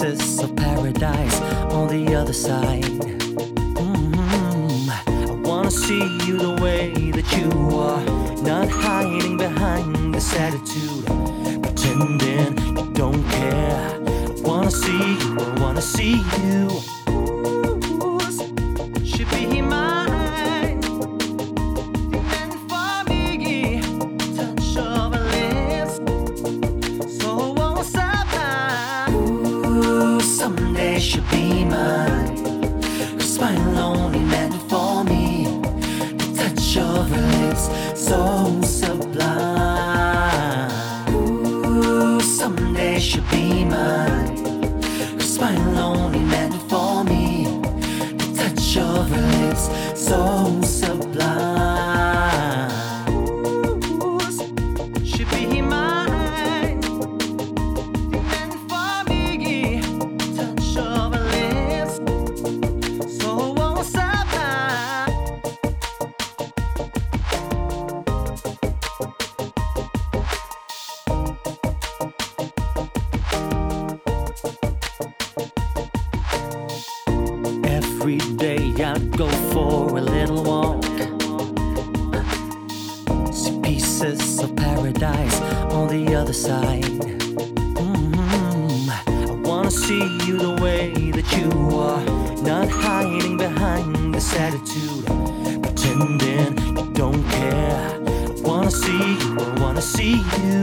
pieces of paradise on the other side. I wanna see you the way that you are, not hiding behind this attitude, pretending you don't care. I wanna see you, I wanna see you. Should be mine, and for me, touch of a lips, so won't stop. Ooh, someday should be mine, 'cause my lonely meant for me, the touch of her lips, so sublime. Ooh, someday should be mine, 'cause my lonely meant for me, the touch of her lips, so sublime. Ooh, should be mine, and for me, touch of her lips, so won't stop. Every day I'd go for a little walk, see pieces of paradise on the other side. I wanna see you the way that you are, not hiding behind this attitude, pretending you don't care. I wanna see you, I wanna see you.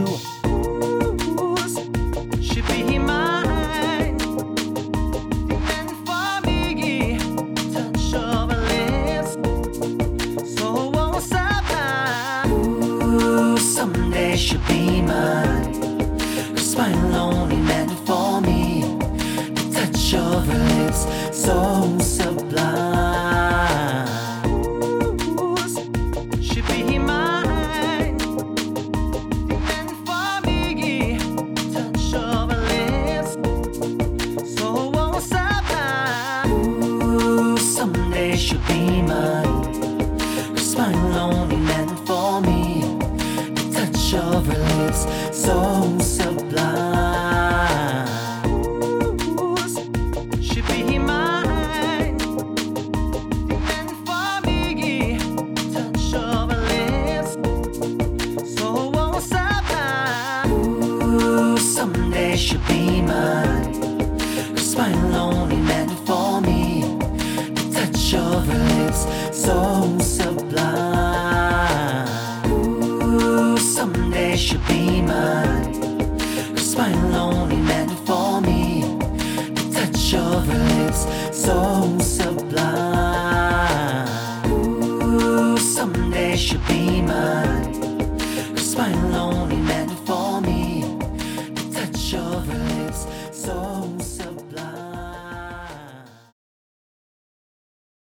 Should be mine, and for me, touch of her lips, so won't stop. Ooh, someday should be mine, 'cause my lonely meant for me, the touch of her lips, so sublime. Ooh, should be mine, and for me, touch of her lips, so won't stop. Ooh, someday should be mine, 'cause my lonely meant for me, the touch of her lips, so sublime. Ooh, should be mine, and for me, touch of her lips, so won't stop. Ooh, someday should be mine, 'cause my lonely meant for me, the touch of her lips, so sublime. Ooh, someday should be mine, 'cause my lonely meant for me, the touch of her lips, so sublime. Ooh, someday should be mine, 'cause my lonely